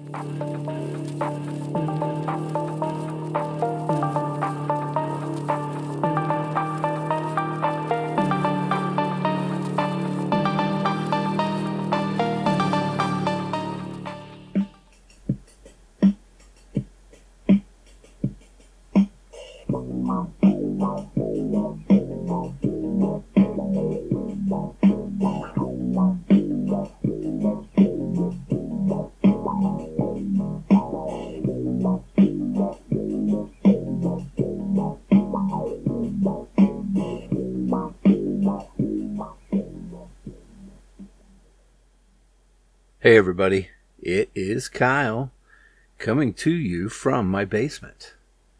Hey everybody, it is Kyle coming to you from my basement.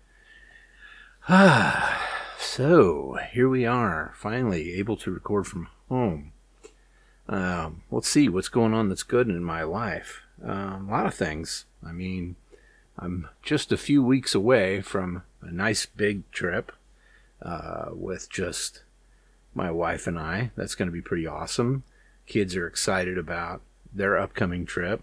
So here we are, finally able to record from home. Let's see what's going on that's good in my life. A lot of things. I mean, I'm just a few weeks away from a nice big trip with just my wife and I. That's going to be pretty awesome. Kids are excited about their upcoming trip.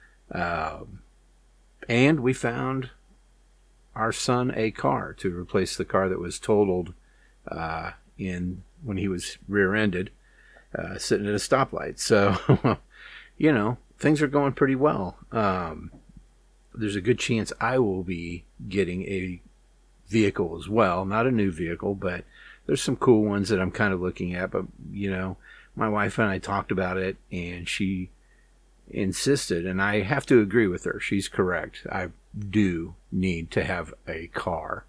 And we found our son a car to replace the car that was totaled when he was rear-ended, sitting at a stoplight. So, things are going pretty well. There's a good chance I will be getting a vehicle as well. Not a new vehicle, but there's some cool ones that I'm kind of looking at. But, my wife and I talked about it, and she insisted, and I have to agree with her. She's correct. I do need to have a car.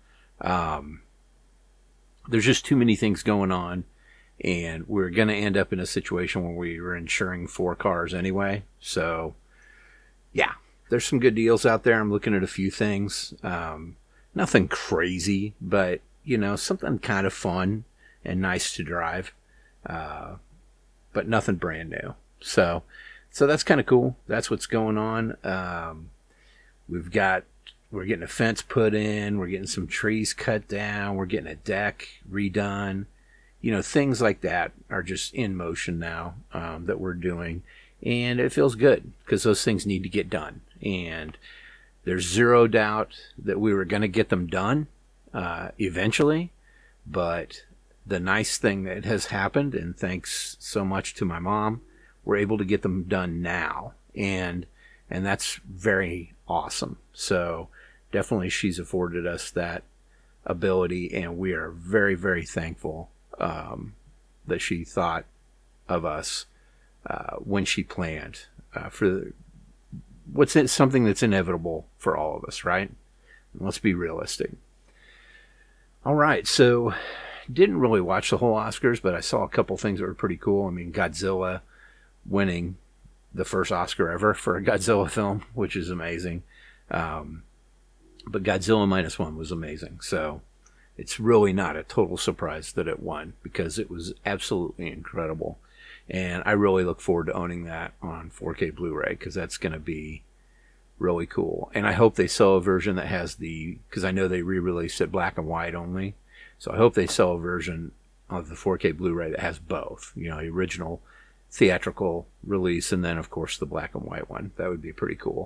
There's just too many things going on, and we're going to end up in a situation where we are insuring 4 cars anyway. So, yeah, there's some good deals out there. I'm looking at a few things. Nothing crazy, but, something kind of fun and nice to drive. But nothing brand new. So that's kind of cool. That's what's going on. We're getting a fence put in. We're getting some trees cut down. We're getting a deck redone. Things like that are just in motion now that we're doing. And it feels good because those things need to get done. And there's zero doubt that we were going to get them done eventually. But the nice thing that has happened, and thanks so much to my mom, we're able to get them done now, and that's very awesome. So definitely she's afforded us that ability, and we are very, very thankful that she thought of us when she planned for something that's inevitable for all of us, right? Let's be realistic. All right, so didn't really watch the whole Oscars, but I saw a couple things that were pretty cool. I mean, Godzilla winning the first Oscar ever for a Godzilla film, which is amazing. But Godzilla -1 was amazing. So it's really not a total surprise that it won because it was absolutely incredible. And I really look forward to owning that on 4K Blu-ray because that's going to be really cool. And I hope they sell a version that has because I know they re-released it black and white only. So I hope they sell a version of the 4K Blu-ray that has both, the original theatrical release, and then of course the black and white one. That would be pretty cool.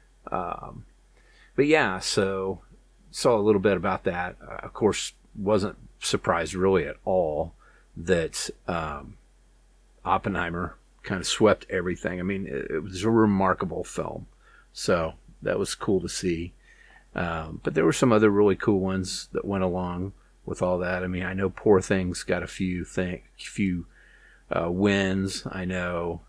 But yeah, so saw a little bit about that. Of course, wasn't surprised really at all that Oppenheimer kind of swept everything. I mean, it was a remarkable film, so that was cool to see. But there were some other really cool ones that went along with all that. I mean, I know Poor Things got a few wins. I know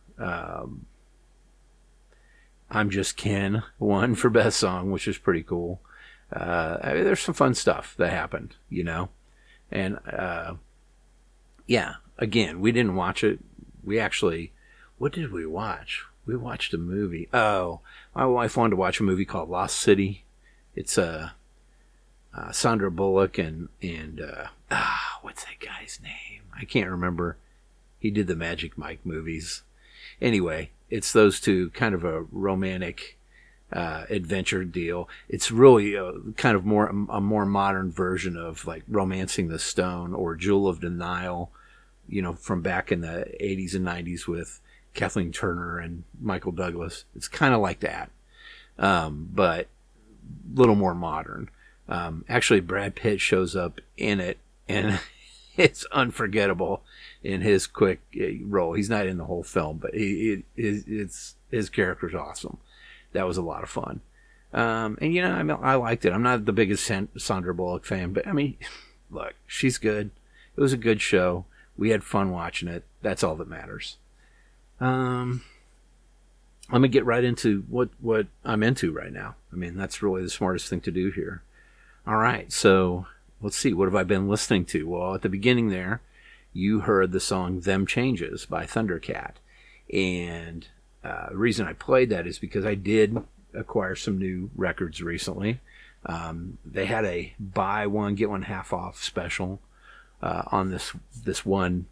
I'm Just Ken won for Best Song, which is pretty cool. I mean, there's some fun stuff that happened, And, yeah, again, we didn't watch it. What did we watch? We watched a movie. Oh, my wife wanted to watch a movie called Lost City. It's Sandra Bullock and what's that guy's name? I can't remember. He did the Magic Mike movies. Anyway, it's those two, kind of a romantic adventure deal. It's really kind of a more modern version of like Romancing the Stone or Jewel of the Nile, from back in the 80s and 90s with Kathleen Turner and Michael Douglas. It's kind of like that. but a little more modern. Actually, Brad Pitt shows up in it, and it's unforgettable in his quick role. He's not in the whole film, but his character's awesome. That was a lot of fun. And you know, I mean, I liked it. I'm not the biggest Sandra Bullock fan, but I mean, look, she's good. It was a good show. We had fun watching it. That's all that matters. Let me get right into what I'm into right now. I mean, that's really the smartest thing to do here. All right, so let's see. What have I been listening to? Well, at the beginning there, you heard the song Them Changes by Thundercat. And the reason I played that is because I did acquire some new records recently. They had a buy one, get one half off special on this one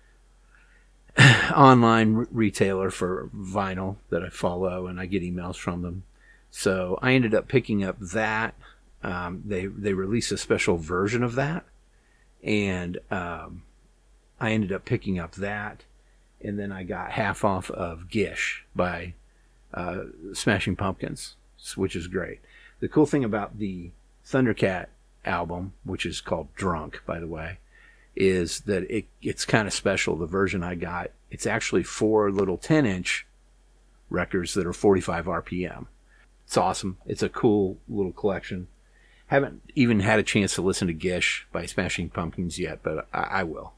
online retailer for vinyl that I follow, and I get emails from them. So I ended up picking up that. They released a special version of that, and I ended up picking up that, and then I got half off of Gish by Smashing Pumpkins, which is great. The cool thing about the Thundercat album, which is called Drunk, by the way, is that it's kind of special. The version I got, it's actually 4 little 10-inch records that are 45 RPM. It's awesome. It's a cool little collection. Haven't even had a chance to listen to Gish by Smashing Pumpkins yet, but I will.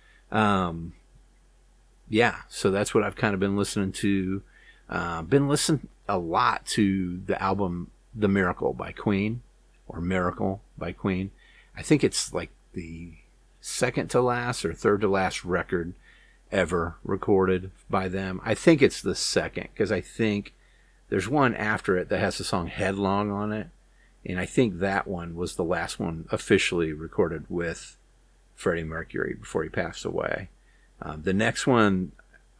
Yeah, so that's what I've kind of been listening to. Been listening a lot to the album The Miracle by Queen, or Miracle by Queen. I think it's like the second to last or third to last record ever recorded by them. I think it's the second, because I think there's one after it that has the song Headlong on it, and I think that one was the last one officially recorded with Freddie Mercury before he passed away. The next one,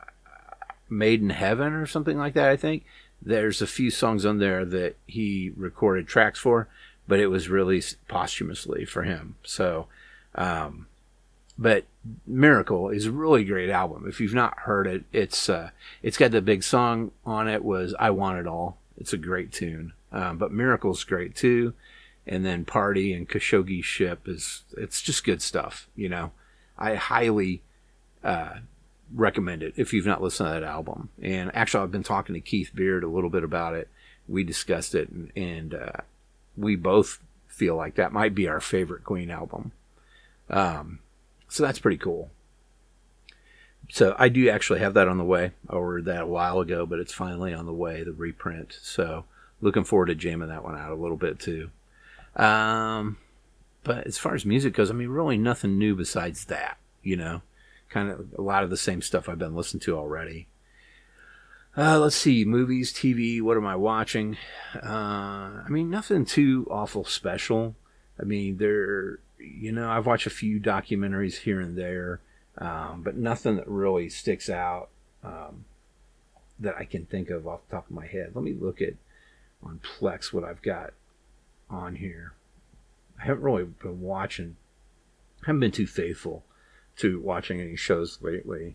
Made in Heaven or something like that, I think. There's a few songs on there that he recorded tracks for, but it was released posthumously for him. So, but Miracle is a really great album. If you've not heard it, it's got the big song on it was I Want It All. It's a great tune. But Miracle's great too. And then Party and Khashoggi Ship it's just good stuff. You know, I highly recommend it if you've not listened to that album. And actually, I've been talking to Keith Beard a little bit about it. We discussed it, and we both feel like that might be our favorite Queen album. So that's pretty cool. So I do actually have that on the way. I ordered that a while ago, but it's finally on the way, the reprint. So looking forward to jamming that one out a little bit too. But as far as music goes, I mean, really nothing new besides that, you know, kind of a lot of the same stuff I've been listening to already. Let's see, movies, TV, what am I watching? I mean, nothing too awful special. I mean, I've watched a few documentaries here and there, but nothing that really sticks out that I can think of off the top of my head. Let me look at on Plex what I've got on here. I haven't really been watching. I haven't been too faithful to watching any shows lately.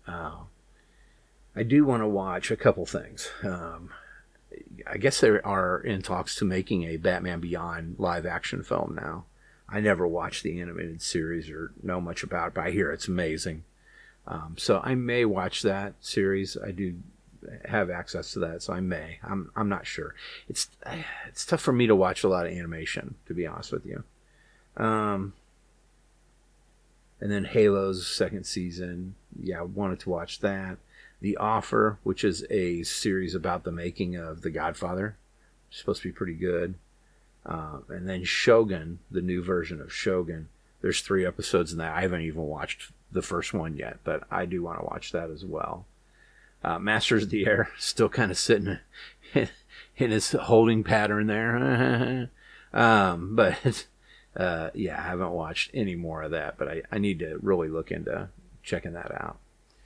I do want to watch a couple things. I guess they are in talks to making a Batman Beyond live action film now. I never watched the animated series or know much about it, but I hear it's amazing. So I may watch that series. I do have access to that, so I may. I'm not sure. It's tough for me to watch a lot of animation, to be honest with you. And then Halo's second season. Yeah, I wanted to watch that. The Offer, which is a series about the making of The Godfather. It's supposed to be pretty good. And then Shogun, the new version of Shogun. There's 3 episodes in that. I haven't even watched the first one yet, but I do want to watch that as well. Masters of the Air, still kind of sitting in his holding pattern there. But yeah, I haven't watched any more of that, but I need to really look into checking that out.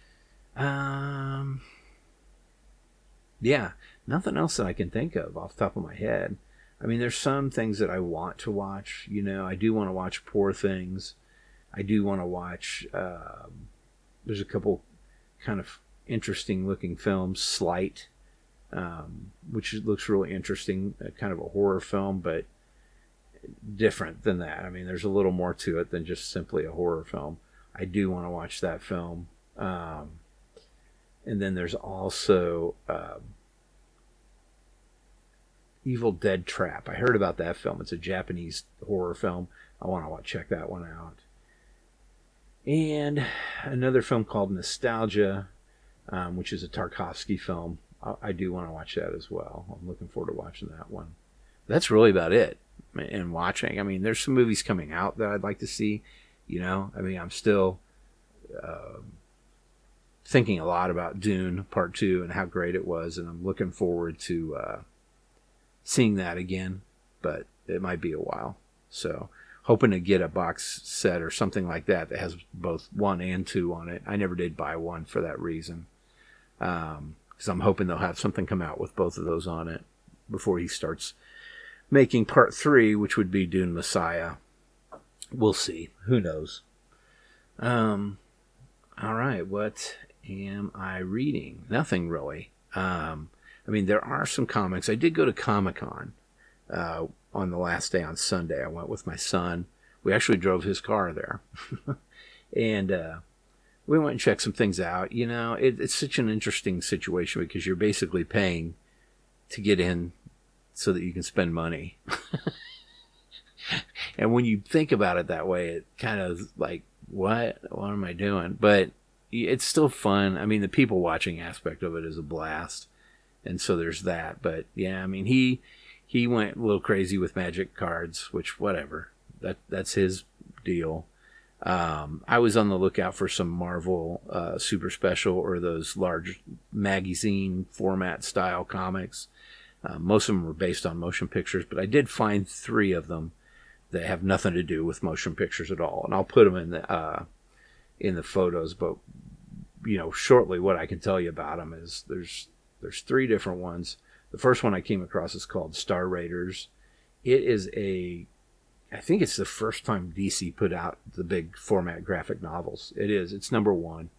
Yeah, nothing else that I can think of off the top of my head. I mean, there's some things that I want to watch. You know, I do want to watch Poor Things. I do want to watch, there's a couple kind of interesting looking films. Slight which looks really interesting, kind of a horror film, but different than that. I mean, there's a little more to it than just simply a horror film. I do want to watch that film. And then there's also Evil Dead Trap. I heard about that film. It's a Japanese horror film. I want to check that one out. And another film called Nostalgia, which is a Tarkovsky film. I do want to watch that as well. I'm looking forward to watching that one. That's really about it. And watching, I mean, there's some movies coming out that I'd like to see. You know, I mean, I'm still thinking a lot about Dune Part 2 and how great it was, and I'm looking forward to seeing that again, but it might be a while. So, hoping to get a box set or something like that that has both 1 and 2 on it. I never did buy 1 for that reason, because I'm hoping they'll have something come out with both of those on it before he starts making Part 3, which would be Dune Messiah. We'll see. Who knows? All right, what am I reading? Nothing really. I mean, there are some comics. I did go to Comic-Con on the last day on Sunday. I went with my son. We actually drove his car there. And we went and checked some things out. You know, it's such an interesting situation because you're basically paying to get in so that you can spend money. And when you think about it that way, it kind of like, what am I doing? But it's still fun. I mean, the people watching aspect of it is a blast. And so there's that. But yeah, I mean, he went a little crazy with magic cards, which whatever. That's his deal. I was on the lookout for some Marvel Super Special or those large magazine format style comics. Most of them were based on motion pictures, but I did find 3 of them that have nothing to do with motion pictures at all, and I'll put them in the photos. But you know, shortly, what I can tell you about them is there's 3 different ones. The first one I came across is called Star Raiders. It is I think it's the first time DC put out the big format graphic novels. It's number 1.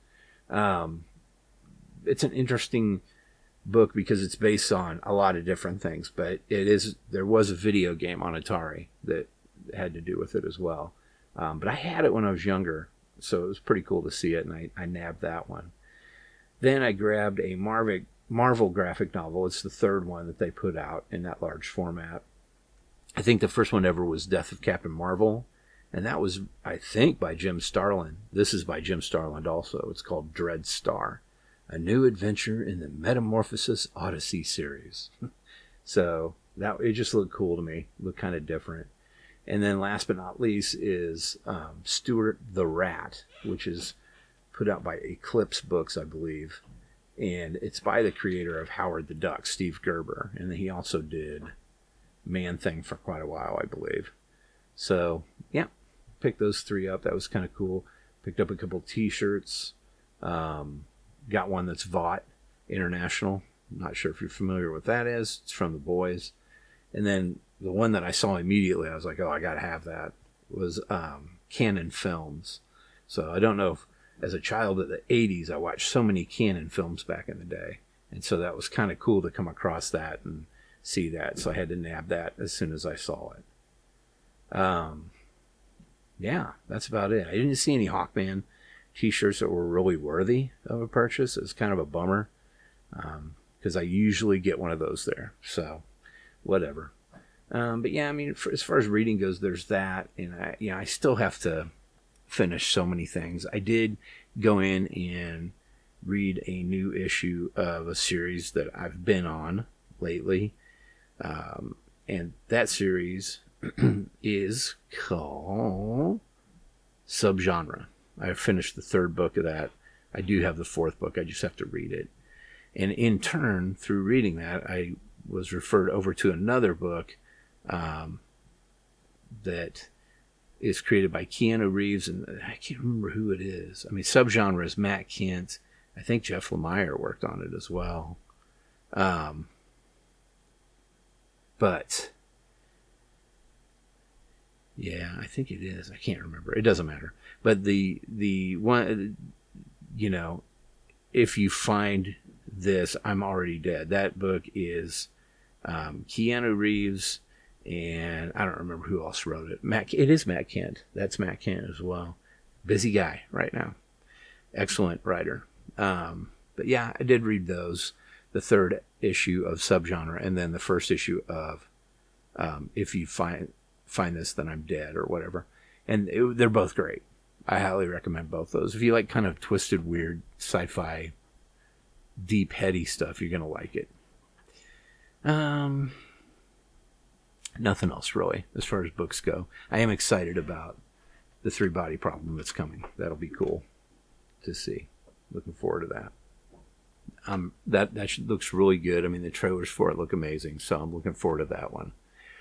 It's an interesting book because it's based on a lot of different things, but there was a video game on Atari that had to do with it as well. But I had it when I was younger, so it was pretty cool to see it, and I nabbed that one. Then I grabbed a Marvel graphic novel. It's the 3rd one that they put out in that large format. I think the first one ever was Death of Captain Marvel, and that was, I think, by Jim Starlin. This is by Jim Starlin also. It's called Dread Star, a new adventure in the Metamorphosis Odyssey series. So it just looked cool to me. Looked kind of different. And then last but not least is Stuart the Rat, which is put out by Eclipse Books, I believe. And it's by the creator of Howard the Duck, Steve Gerber. And he also did Man-Thing for quite a while, I believe. So, yeah, picked those 3 up. That was kind of cool. Picked up a couple t-shirts. Got one that's Vought International. Not sure if you're familiar with that is. It's from the boys. And then the one that I saw immediately, I was like, oh, I got to have that, was Canon Films. So I don't know if, as a child of the 80s, I watched so many Canon films back in the day. And so that was kind of cool to come across that and see that. So I had to nab that as soon as I saw it. Yeah, that's about it. I didn't see any Hawkman t-shirts that were really worthy of a purchase. It's kind of a bummer because I usually get one of those there. So whatever. But yeah, I mean, as far as reading goes, there's that. And I still have to finish so many things. I did go in and read a new issue of a series that I've been on lately. And that series is called Subgenre. I finished the 3rd book of that. I do have the 4th book. I just have to read it. And in turn, through reading that, I was referred over to another book that is created by Keanu Reeves, and I can't remember who it is. I mean, Subgenre is Matt Kent. I think Jeff Lemire worked on it as well. But yeah, I think it is. I can't remember. It doesn't matter. But the one, you know, if you find this, I'm Already Dead. That book is Keanu Reeves, and I don't remember who else wrote it. It is Matt Kent. That's Matt Kent as well. Busy guy right now. Excellent writer. But yeah, I did read those. The third issue of Subgenre, and then the first issue of If You Find This, Then I'm Dead, or whatever. And they're both great. I highly recommend both those. If you like kind of twisted, weird, sci-fi, deep, heady stuff, you're going to like it. Nothing else, really, as far as books go. I am excited about the 3-Body Problem that's coming. That'll be cool to see. Looking forward to that. That looks really good. I mean, the trailers for it look amazing, so I'm looking forward to that one.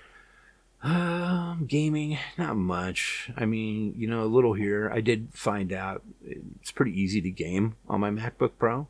Gaming, not much. I mean, a little here. I did find out it's pretty easy to game on my MacBook Pro,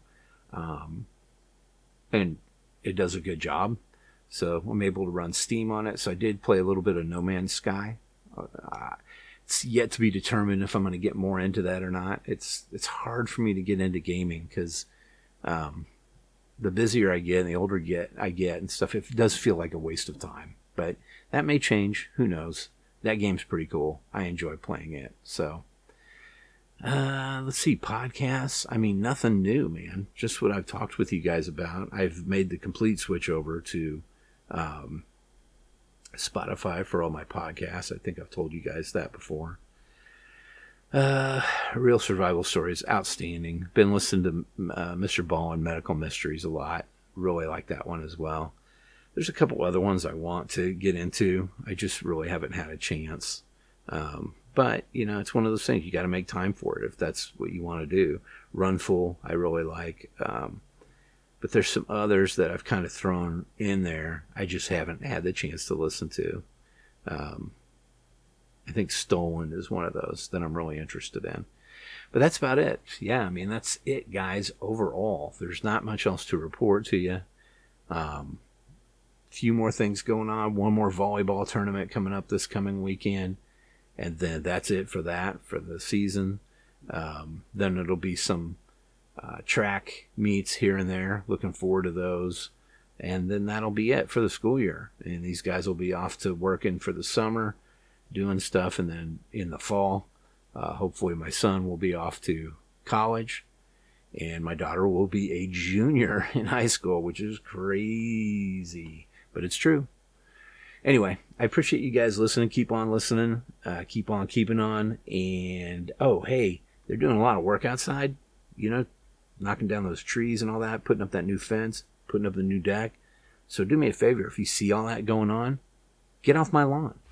and it does a good job. So I'm able to run Steam on it. So I did play a little bit of No Man's Sky. It's yet to be determined if I'm going to get more into that or not. It's hard for me to get into gaming because the busier I get and the older I get and stuff, it does feel like a waste of time. But that may change. Who knows? That game's pretty cool. I enjoy playing it. So, let's see. Podcasts. I mean, nothing new, man. Just what I've talked with you guys about. I've made the complete switch over to Spotify for all my podcasts. I think I've told you guys that before. Real Survival Stories, outstanding. Been listening to Mr. Ball and Medical Mysteries a lot. Really like that one as well. There's a couple other ones I want to get into. I just really haven't had a chance. But, it's one of those things. You got to make time for it if that's what you want to do. Runful, I really like. But there's some others that I've kind of thrown in there. I just haven't had the chance to listen to. I think Stolen is one of those that I'm really interested in. But that's about it. Yeah, I mean, that's it, guys, overall. There's not much else to report to you. Few more things going on. One more volleyball tournament coming up this coming weekend. And then that's it for the season. Then it'll be some track meets here and there. Looking forward to those. And then that'll be it for the school year. And these guys will be off to working for the summer, doing stuff. And then in the fall, hopefully my son will be off to college. And my daughter will be a junior in high school, which is crazy. But it's true. Anyway, I appreciate you guys listening. Keep on listening. Keep on keeping on. And, oh, hey, they're doing a lot of work outside. Knocking down those trees and all that, putting up that new fence, putting up the new deck. So do me a favor, if you see all that going on, get off my lawn.